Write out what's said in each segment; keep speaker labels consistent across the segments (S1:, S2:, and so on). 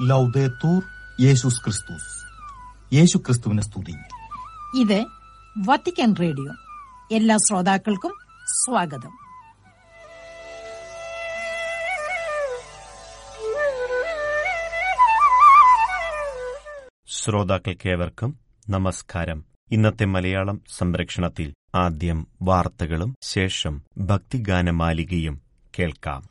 S1: ലൗദേത്തൂർ യേശുസ് ക്രിസ്തുസ്. യേശു ക്രിസ്തുവിനെ സ്തുതി.
S2: ഇത് വത്തിക്കാൻ റേഡിയോ. എല്ലാ ശ്രോതാക്കൾക്കും സ്വാഗതം.
S3: ശ്രോതാക്കൾക്കേവർക്കും നമസ്കാരം. ഇന്നത്തെ മലയാളം സംപ്രേക്ഷണത്തിൽ ആദ്യം വാർത്തകളും ശേഷം ഭക്തിഗാനമാലികയും കേൾക്കാം.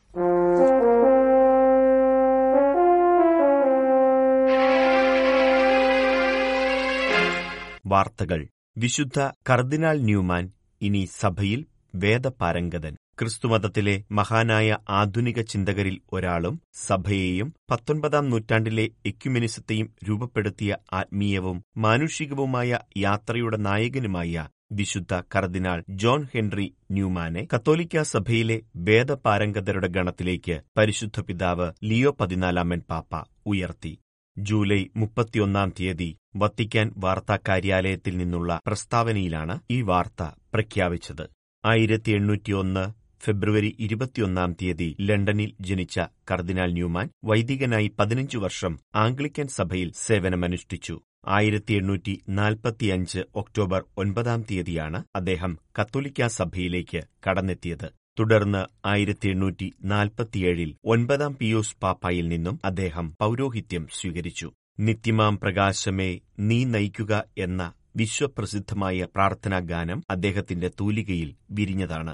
S3: വാർത്തകൾ. വിശുദ്ധ കർദിനാൾ ന്യൂമാൻ ഇനി സഭയിൽ വേദപാരംഗതൻ. ക്രിസ്തുമതത്തിലെ മഹാനായ ആധുനിക ചിന്തകരിൽ ഒരാളും സഭയെയും 19-ാം നൂറ്റാണ്ടിലെ എക്യുമെനിസത്തെയും രൂപപ്പെടുത്തിയ ആത്മീയവും മാനുഷികവുമായ യാത്രയുടെ നായകനുമായ വിശുദ്ധ കർദിനാൾ ജോൺ ഹെൻറി ന്യൂമാനെ കത്തോലിക്കാ സഭയിലെ വേദപാരംഗതരുടെ ഗണത്തിലേക്ക് പരിശുദ്ധ പിതാവ് ലിയോ 14 പാപ്പ ഉയർത്തി. ജൂലൈ 31 തീയതി വത്തിക്കാൻ വാർത്താ കാര്യാലയത്തിൽ നിന്നുള്ള പ്രസ്താവനയിലാണ് ഈ വാർത്ത പ്രഖ്യാപിച്ചത്. 1801 ഫെബ്രുവരി 21 തീയതി ലണ്ടനിൽ ജനിച്ച കർദിനാൾ ന്യൂമാൻ വൈദികനായി 15 വർഷം ആംഗ്ലിക്കൻ സഭയിൽ സേവനമനുഷ്ഠിച്ചു. 1845 ഒക്ടോബർ 9 തീയതിയാണ് അദ്ദേഹം കത്തോലിക്കാ സഭയിലേക്ക് കടന്നെത്തിയത്. തുടർന്ന് 1847 9-ാം പിയൂസ് പാപ്പായിൽ നിന്നും അദ്ദേഹം പൗരോഹിത്യം സ്വീകരിച്ചു. നിത്യമാം പ്രകാശമേ നീ നയിക്കുക എന്ന വിശ്വപ്രസിദ്ധമായ പ്രാർത്ഥനാഗാനം അദ്ദേഹത്തിന്റെ തൂലികയിൽ വിരിഞ്ഞതാണ്.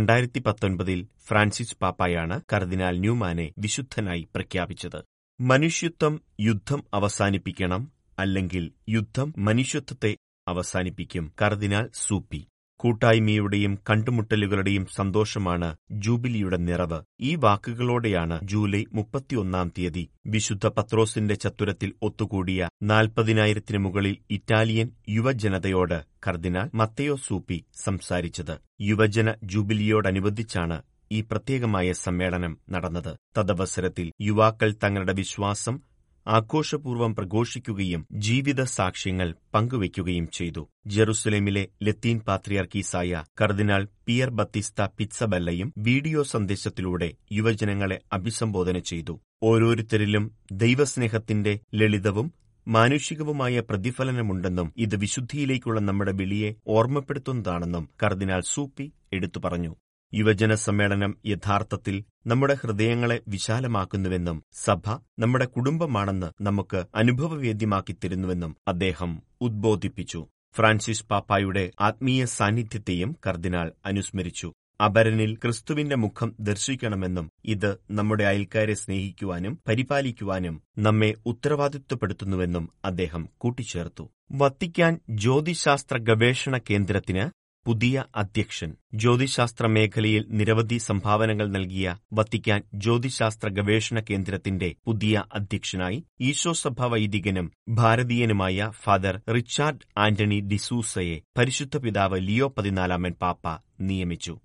S3: 2019 ഫ്രാൻസിസ് പാപ്പായാണ് കർദിനാൾ ന്യൂമാനെ വിശുദ്ധനായി പ്രഖ്യാപിച്ചത്. മനുഷ്യത്വം യുദ്ധം അവസാനിപ്പിക്കണം, അല്ലെങ്കിൽ യുദ്ധം മനുഷ്യത്വത്തെ അവസാനിപ്പിക്കും. കർദിനാൾ സൂപ്പി. കൂട്ടായ്മയുടെയും കണ്ടുമുട്ടലുകളുടെയും സന്തോഷമാണ് ജൂബിലിയുടെ നിറവ്. ഈ വാക്കുകളോടെയാണ് ജൂലൈ 31 തീയതി വിശുദ്ധ പത്രോസിന്റെ ചത്തുരത്തിൽ ഒത്തുകൂടിയ 40,000 മുകളിൽ ഇറ്റാലിയൻ യുവജനതയോട് കർദിനാൾ മത്തയോ സൂപ്പി സംസാരിച്ചത്. യുവജന ജൂബിലിയോടനുബന്ധിച്ചാണ് ഈ പ്രത്യേകമായ സമ്മേളനം നടന്നത്. തദവസരത്തിൽ യുവാക്കൾ തങ്ങളുടെ വിശ്വാസം ആഘോഷപൂർവ്വം പ്രഘോഷിക്കുകയും ജീവിത സാക്ഷ്യങ്ങൾ പങ്കുവയ്ക്കുകയും ചെയ്തു. ജെറുസലേമിലെ ലത്തീൻ പാത്രിയാർക്കീസായ കർദിനാൾ പിയർ ബത്തിസ്ത പിറ്റ്സബല്ലയും വീഡിയോ സന്ദേശത്തിലൂടെ യുവജനങ്ങളെ അഭിസംബോധന ചെയ്തു. ഓരോരുത്തരിലും ദൈവസ്നേഹത്തിന്റെ ലളിതവും മാനുഷികവുമായ പ്രതിഫലനമുണ്ടെന്നും ഇത് വിശുദ്ധിയിലേക്കുള്ള നമ്മുടെ വിളിയെ ഓർമ്മപ്പെടുത്തുന്നതാണെന്നും കർദിനാൾ സൂപ്പി എടുത്തു പറഞ്ഞു. യുവജന സമ്മേളനം യഥാർത്ഥത്തിൽ നമ്മുടെ ഹൃദയങ്ങളെ വിശാലമാക്കുന്നുവെന്നും സഭ നമ്മുടെ കുടുംബമാണെന്ന് നമുക്ക് അനുഭവവേദ്യമാക്കിത്തരുന്നുവെന്നും അദ്ദേഹം ഉദ്ബോധിപ്പിച്ചു. ഫ്രാൻസിസ് പാപ്പായുടെ ആത്മീയ സാന്നിധ്യത്തെയും കർദിനാൾ അനുസ്മരിച്ചു. അപരനിൽ ക്രിസ്തുവിന്റെ മുഖം ദർശിക്കണമെന്നും ഇത് നമ്മുടെ അയൽക്കാരെ സ്നേഹിക്കുവാനും പരിപാലിക്കുവാനും നമ്മെ ഉത്തരവാദിത്വപ്പെടുത്തുന്നുവെന്നും അദ്ദേഹം കൂട്ടിച്ചേർത്തു. വത്തിക്കാൻ ജ്യോതിശാസ്ത്ര ഗവേഷണ കേന്ദ്രത്തിന് പുതിയ അധ്യക്ഷൻ. ജ്യോതിശാസ്ത്ര മേഖലയിൽ നിരവധി സംഭാവനകൾ നൽകിയ വത്തിക്കാൻ ജ്യോതിശാസ്ത്ര ഗവേഷണ കേന്ദ്രത്തിന്റെ പുതിയ അധ്യക്ഷനായി ഈശോസഭ വൈദികനും ഭാരതീയനുമായ ഫാദർ റിച്ചാർഡ് ആന്റണി ഡിസൂസയെ പരിശുദ്ധ പിതാവ് ലിയോ 14 പാപ്പ നിയമിച്ചു.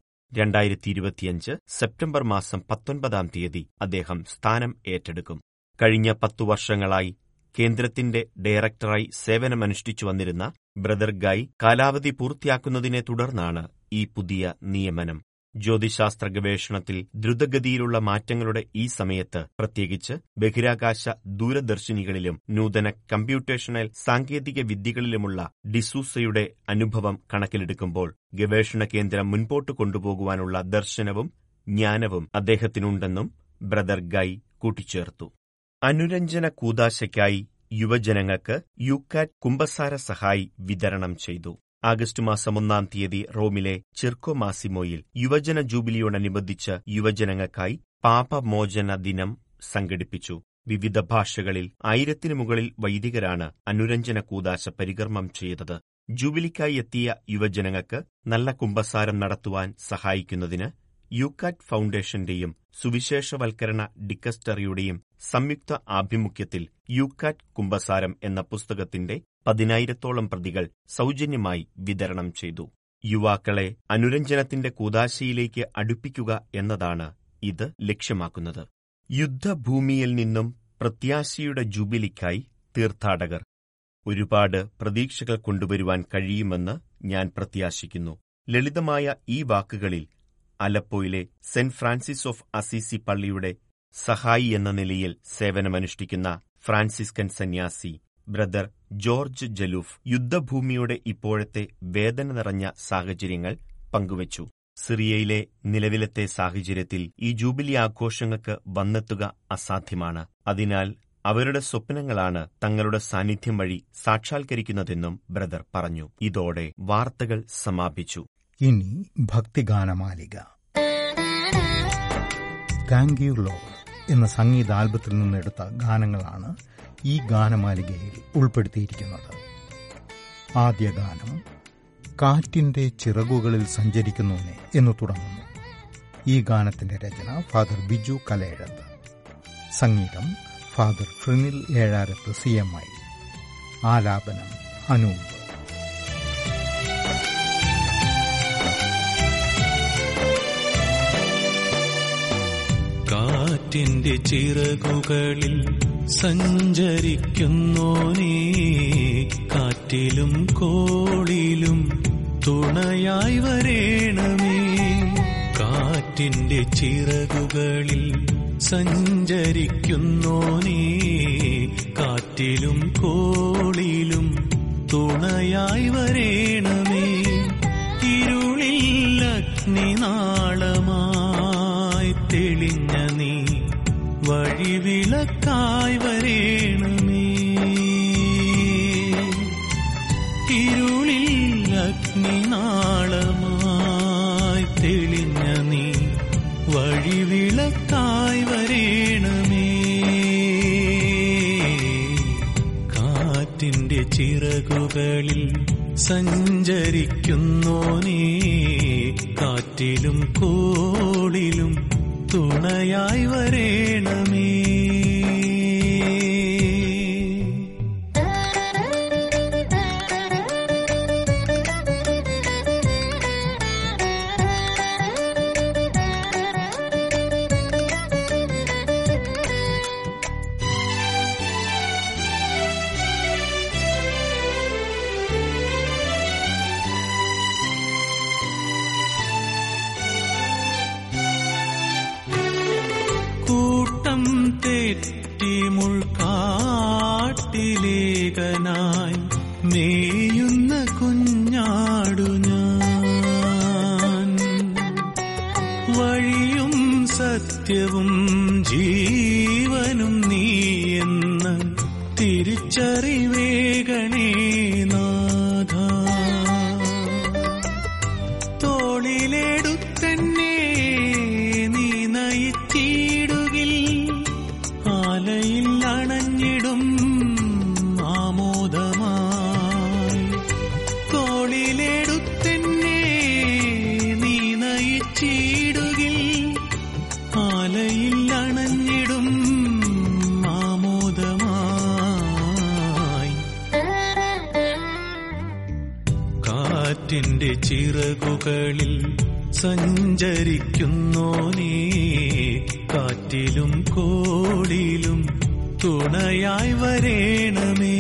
S3: 2025 സെപ്റ്റംബർ മാസം 19 തീയതി അദ്ദേഹം സ്ഥാനം ഏറ്റെടുക്കും. കഴിഞ്ഞ 10 വർഷങ്ങളായി കേന്ദ്രത്തിന്റെ ഡയറക്ടറായി സേവനമനുഷ്ഠിച്ചു വന്നിരുന്ന ബ്രദർ ഗായ് കാലാവധി പൂർത്തിയാക്കുന്നതിനെ തുടർന്നാണ് ഈ പുതിയ നിയമനം. ജ്യോതിശാസ്ത്ര ഗവേഷണത്തിൽ ദ്രുതഗതിയിലുള്ള മാറ്റങ്ങളുടെ ഈ സമയത്ത്, പ്രത്യേകിച്ച് ബഹിരാകാശ ദൂരദർശിനികളിലും നൂതന കമ്പ്യൂട്ടേഷണൽ സാങ്കേതിക വിദ്യകളിലുമുള്ള ഡിസൂസയുടെ അനുഭവം കണക്കിലെടുക്കുമ്പോൾ ഗവേഷണ കേന്ദ്രം മുൻപോട്ട് കൊണ്ടുപോകുവാനുള്ള ദർശനവും ജ്ഞാനവും അദ്ദേഹത്തിനുണ്ടെന്നും ബ്രദർ ഗായ് കൂട്ടിച്ചേർത്തു. അനുരഞ്ജന കൂദാശയ്ക്കായി യുവജനങ്ങൾക്ക് യൂക്കാറ്റ് കുമ്പസാര സഹായി വിതരണം ചെയ്തു. ആഗസ്റ്റ് മാസം 1 തീയതി റോമിലെ ചിർക്കോ മാസിമോയിൽ യുവജന ജൂബിലിയോടനുബന്ധിച്ച് യുവജനങ്ങൾക്കായി പാപമോചന ദിനം സംഘടിപ്പിച്ചു. വിവിധ ഭാഷകളിൽ 1000 മുകളിൽ വൈദികരാണ് അനുരഞ്ജന കൂദാശ പരികർമ്മം ചെയ്തത്. ജൂബിലിക്കായി എത്തിയ യുവജനങ്ങൾക്ക് നല്ല കുമ്പസാരം നടത്തുവാൻ സഹായിക്കുന്നതിന് യൂക്കാറ്റ് ഫൗണ്ടേഷന്റെയും സുവിശേഷവൽക്കരണ ഡിക്കസ്റ്ററിയുടെയും സംയുക്ത ആഭിമുഖ്യത്തിൽ യൂക്കാറ്റ് കുമ്പസാരം എന്ന പുസ്തകത്തിന്റെ 10,000-ഓളം പ്രതികൾ സൗജന്യമായി വിതരണം ചെയ്തു. യുവാക്കളെ അനുരഞ്ജനത്തിന്റെ കൂദാശയിലേക്ക് അടുപ്പിക്കുക എന്നതാണ് ഇത് ലക്ഷ്യമാക്കുന്നത്. യുദ്ധഭൂമിയിൽ നിന്നും പ്രത്യാശയുടെ ജൂബിലിക്കായി തീർത്ഥാടകർ. ഒരുപാട് പ്രതീക്ഷകൾ കൊണ്ടുവരുവാൻ കഴിയുമെന്ന് ഞാൻ പ്രത്യാശിക്കുന്നു. ലളിതമായ ഈ വാക്കുകളിൽ അലപ്പോയിലെ സെന്റ് ഫ്രാൻസിസ് ഓഫ് അസീസി പള്ളിയുടെ സഹായി എന്ന നിലയിൽ സേവനമനുഷ്ഠിക്കുന്ന ഫ്രാൻസിസ്കൻ സന്യാസി ബ്രദർ ജോർജ് ജലൂഫ് യുദ്ധഭൂമിയുടെ ഇപ്പോഴത്തെ വേദന നിറഞ്ഞ സാഹചര്യങ്ങൾ പങ്കുവച്ചു. സിറിയയിലെ നിലവിലത്തെ സാഹചര്യത്തിൽ ഈ ജൂബിലി ആഘോഷങ്ങൾക്ക് വന്നെത്തുക അസാധ്യമാണ്. അതിനാൽ അവരുടെ സ്വപ്നങ്ങളാണ് തങ്ങളുടെ സാന്നിധ്യം വഴി സാക്ഷാത്കരിക്കുന്നതെന്നും ബ്രദർ പറഞ്ഞു. ഇതോടെ വാർത്തകൾ സമാപിച്ചു.
S4: ഇനി ഭക്തിഗാനമാലിക. താങ്ക് യു ലോർഡ് എന്ന സംഗീത ആൽബത്തിൽ നിന്നെടുത്ത ഗാനങ്ങളാണ് ഈ ഗാനമാലികയിൽ ഉൾപ്പെടുത്തിയിരിക്കുന്നത്. ആദ്യ ഗാനം കാറ്റിന്റെ ചിറകുകളിൽ സഞ്ചരിക്കുന്നവനെ എന്ന് തുടങ്ങുന്നു. ഈ ഗാനത്തിന്റെ രചന ഫാദർ ബിജു കലയഴത്ത്, സംഗീതം ഫാദർ ഫ്രിനിൽ ഏഴാരത്ത് CMI, ആലാപനം അനൂപ്.
S5: കാറ്റിന്റെ ചിറകുകളിൽ സഞ്ചരിക്കുന്നോനേ, കാറ്റിലും കോളിലും തുണയായി വരേണമേ. കാറ്റിന്റെ ചിറകുകളിൽ സഞ്ചരിക്കുന്നോനേ, കാറ്റിലും കോളിലും തുണയായി വരേണമേ. ഇരുളിൽ അഗ്നിനാളമായി തെളിഞ്ഞ നീ വഴിവിളക്കായി വരേണമേ. ഇരുളിൽ അഗ്നിനാളമായി തെളിഞ്ഞ നീ വഴിവിളക്കായി വരേണമേ. കാറ്റിന്റെ ചിറകുകളിൽ സഞ്ചരിക്കുന്നോനേ, കാറ്റിലും കോളിലും തുണയായി വരേണമേ. കൂട്ടം തെറ്റി മുൾക്കാട്ടിലേകനായി മേയുന്ന കുഞ്ഞാടു ഞാൻ. വഴിയും സത്യവും ജീവനും നീയെന്ന് തിരിച്ചറിവേകണേ നാഥ. തോളിലെടുത്തന്നെ നീ നയിച്ചിടുകിൽ, ആലയിൽ അണഞ്ഞിടും ആമോദമായി. തോളിലെടുത്തന്നെ നീ നയിച്ചിടുകിൽ, ആലയിൽ അണഞ്ഞിടും ആമോദമായി. കാറ്റിന്റെ ചിറകുകളിൽ സഞ്ചരിക്കുന്നോനേ, കാറ്റിലും കോളിലും തുണയായി വരേണമേ.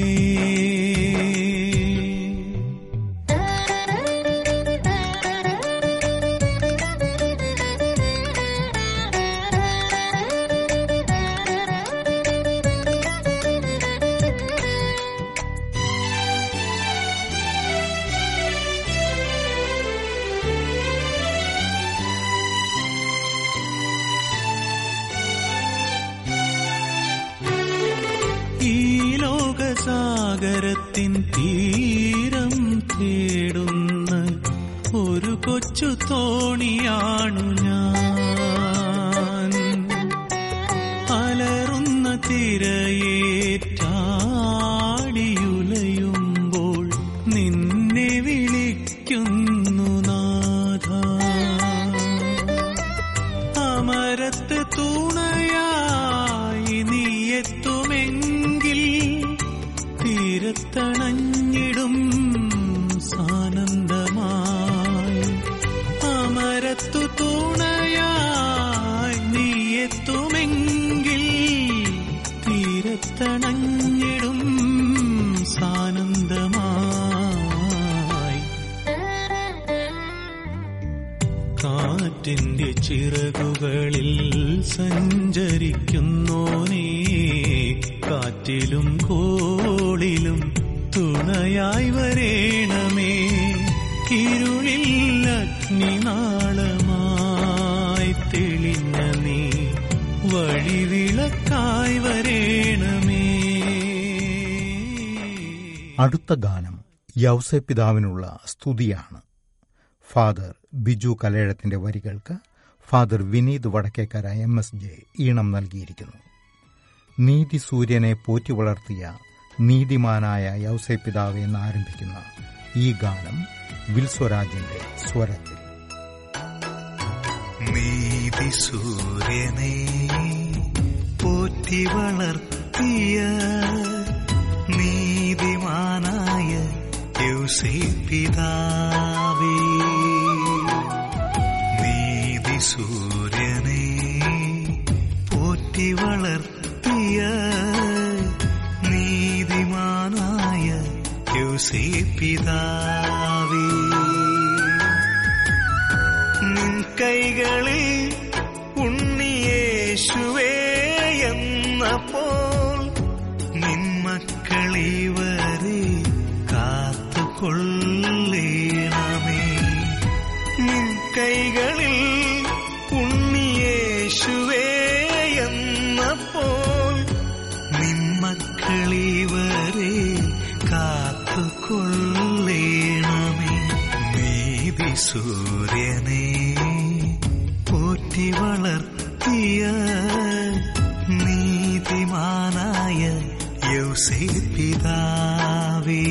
S5: സാഗരത്തിൻ തീരം തേടുന്ന ഒരു കൊച്ചു തോണിയാണു ഞാൻ. അലറുന്ന തിരയേറ്റാടിയുലയുമ്പോൾ നിന്നെ വിളിക്കുന്നു നാഥ. അമരത്ത് തുണയായി നീ എത്തുമെങ്കിൽ തീരത്തണഞ്ഞിടും സാനന്ദമായി. അമരത്തു തുണയായി നീ എത്തുമെങ്കിൽ തീരത്തണഞ്ഞിടും സാനന്ദമായി. കാറ്റിന്റെ ചിറകുകളിൽ സഞ്ചരിക്കുന്നോനേ, കാറ്റിലും കോളിലും തുണയായി വരേണമേ. ഇരുളിൽ അഗ്നിനാളമായി തെളിഞ്ഞ നീ വഴിവിളക്കായി വരേണമേ.
S4: അടുത്ത ഗാനം യൗസേപ്പിതാവിനുള്ള സ്തുതിയാണ്. ഫാദർ ബിജു കലേഴത്തിന്റെ വരികൾക്ക് ഫാദർ വിനീത് വടക്കേക്കര MSJ ഈണം നൽകിയിരിക്കുന്നു. നീതി സൂര്യനെ പോറ്റി വളർത്തിയ നീതിമാനായ യൗസേപ്പിതാവ് എന്നാരംഭിക്കുന്ന ഈ ഗാനം വിൽസ്വരാജിന്റെ സ്വരത്തിൽ.
S5: നീതി സൂര്യനെ പോറ്റി വളർത്തിയ നീതിമാനായ യൗസേപ്പിതാവേ, നീതി സൂര്യനെ പോറ്റി വളർത്തിയ നീതിമാനായ യൗസേപ്പിതാവേ, നിൻ കൈകളിൽ ഉണ്ണിയേശുവേ എന്നപ്പോൾ നിൻ മക്കളിവരെ കാത്തുകൊള്ളേണമേ. നിൻ കൈകളിൽ ഉണ്ണിയേശുവേ എന്നപ്പോൾ നിൻ മക്കളിവരെ കാത്തുകൊള്ളേണമേ. നീതി സൂര്യനെ പോറ്റി വളർത്തിയ നീതിമാനായ യൗസേപ്പിതാവേ,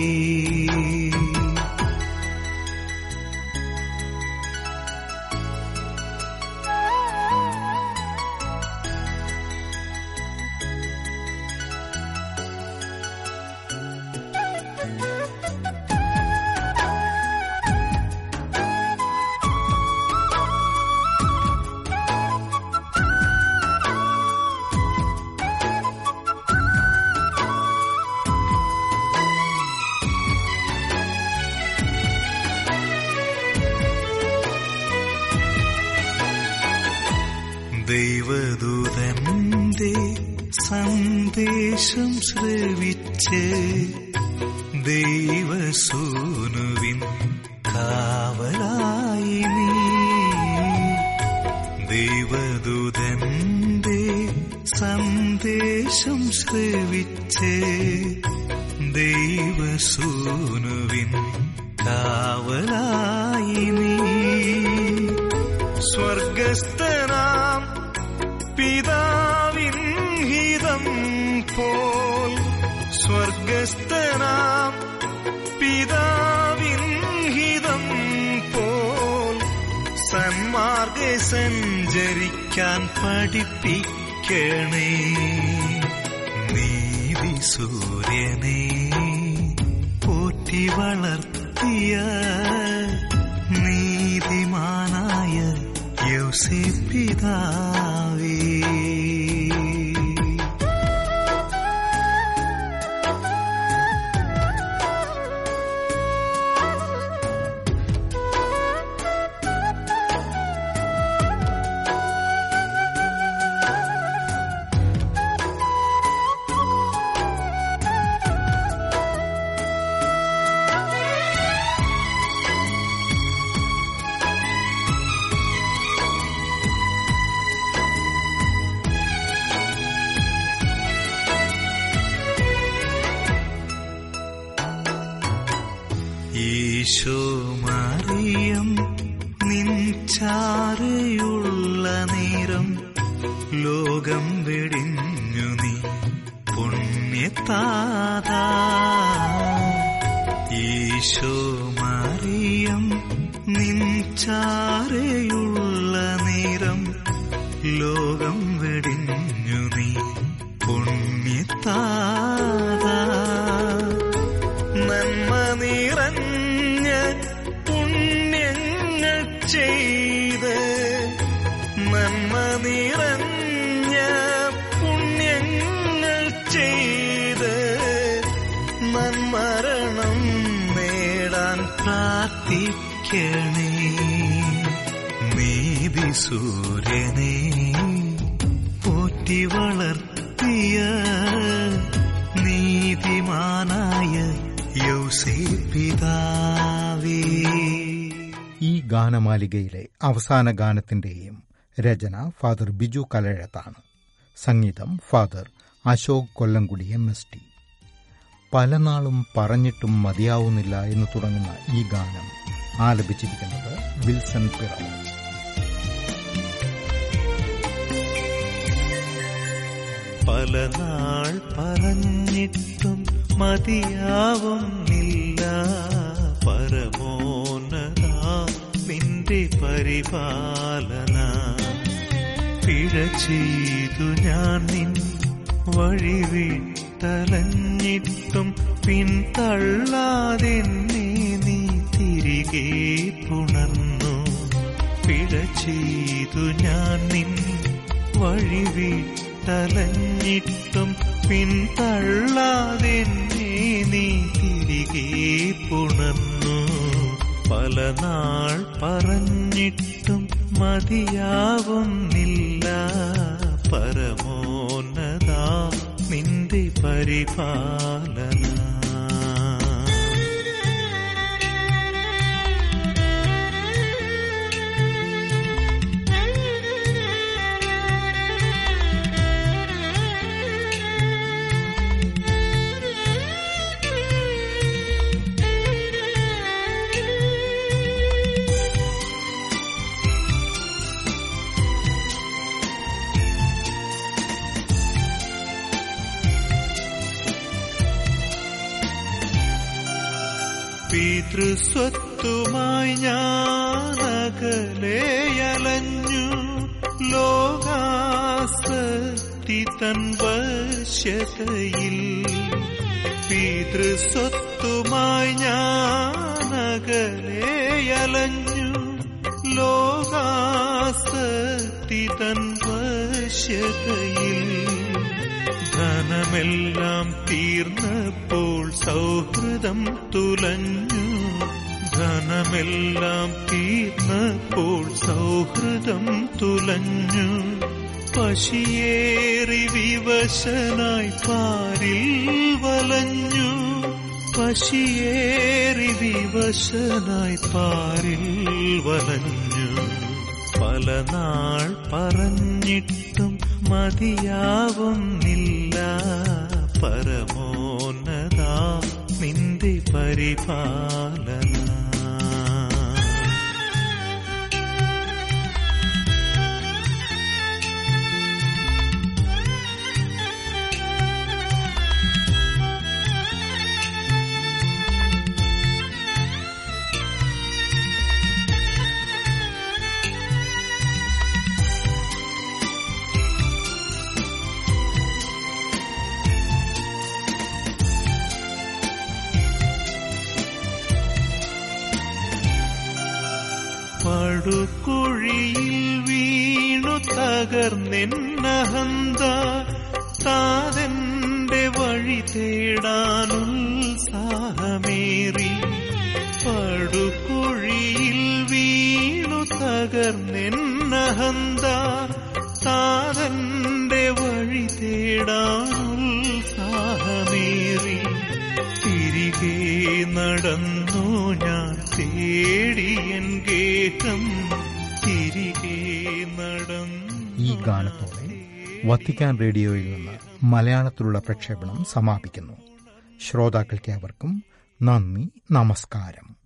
S5: ദൈവദൂതന്റെ സന്ദേശം ശ്രവിച്ച് ദൈവസൂനുവിൻ കാവലായി നീ. ദൈവദൂതന്റെ സന്ദേശം ശ്രവിച്ച് ദൈവസൂനുവിൻ കാവലായി നീ. സ്വർഗസ്ഥനാം പിതാവിൻ ഹിതം പോൽ, സ്വർഗസ്ഥനാം പിതാവിൻ ഹിതം പോൽ സന്മാർഗ്ഗെ സഞ്ചരിക്കാൻ പഠിപ്പിക്കണേ. നീതി സൂര്യനെ പോറ്റി വളർത്തിയ നീതിമാനായ യൗസേപ്പിതാവേ, ഈശോ മറിയം നിൻ ചാരയുള്ള നേരം ലോകം വെടിഞ്ഞു നീ പുണ്യതാതാ. ഈശോ മറിയം നിൻ ചാരയുള്ള നേരം ലോകം വെടിഞ്ഞു നീ പുണ്യതാതാ. നന്മ നിറഞ്ഞ പുണ്യങ്ങൾ ചെയ്ത്, നന്മ നിറഞ്ഞ പുണ്യങ്ങൾ ചെയ്ത് നന്മരണം നേടാൻ പ്രാർത്ഥിക്കണേ. നീതി സൂര്യനെ പോറ്റി വളർത്തിയ പിതാവേ.
S4: ഈ ഗാനമാലികയിലെ അവസാന ഗാനത്തിന്റെയും രചന ഫാദർ ബിജു കലഴത്താണ്. സംഗീതം ഫാദർ അശോക് കൊല്ലംകുടി MST. പല നാളും പറഞ്ഞിട്ടും മതിയാവുന്നില്ല എന്ന് തുടങ്ങുന്ന ഈ ഗാനം ആലപിച്ചിരിക്കുന്നത് വിൽസൺ പിറവം.
S5: പല നാൾ പറഞ്ഞിട്ടും മതിയാവുന്നില്ല പരമോന്നത നിന്റെ പരിപാലന. പിഴ ചെയ്തു ഞാൻ നിൻ വഴിവിട്ടലഞ്ഞിട്ടും പിന്തള്ളാതെന്നെ നീ തിരികെ പുണർന്നു. പിഴ ചെയ്തു ഞാൻ നിൻ വഴിവിട്ടലഞ്ഞിട്ടും പിന്തള്ളാതെന്നെ നീ തിരികെ പുണർന്നു. പല നാൾ പറഞ്ഞിട്ടും മതിയാവുന്നില്ല പരമോന്നത നിന്റെ പരിപാലന. പിതൃസ്വത്തുമായി ഞാനകലെയലഞ്ഞു ലോകാസക്തി തൻ വശതയിൽ. പിതൃസ്വത്തുമായി ഞാനകലെയലഞ്ഞു ലോകാസക്തി തൻ വശതയിൽ. ധനമെല്ലാം തീർന്നപ്പോൾ സൗഹൃദം തുലഞ്ഞു. ധനമെല്ലാം തീർന്നപ്പോൾ സൗഹൃദം തുലഞ്ഞു. പശിയേറി വിവശനായി പാരിൽ വലഞ്ഞു. പശിയേറി വിവശനായി പാരിൽ വലഞ്ഞു. പല നാൾ പറഞ്ഞിട്ടും മതിയാവുന്നില്ല പരമോന്നത നിന്റെ പരിപാലന. പടുകുഴിയിൽ വീണു തകർന്നെന്നഹന്ത താതെന്റെ വഴി തേടാനുത്സാഹമേറി. പടുകുഴിയിൽ വീണു തകർന്നെന്നഹന്ത താതെന്റെ വഴി തേടാനുത്സാഹമേറി. തിരികെ നടന്നു ഞാൻ തേടിയൻ ഗേഹം തിരികെ നടന്നു.
S4: ഈ ഗാനത്തോടെ വത്തിക്കാൻ റേഡിയോയിൽ നിന്ന് മലയാളത്തിലുള്ള പ്രക്ഷേപണം സമാപിക്കുന്നു. ശ്രോതാക്കൾക്ക് ഏവർക്കും നന്ദി, നമസ്കാരം.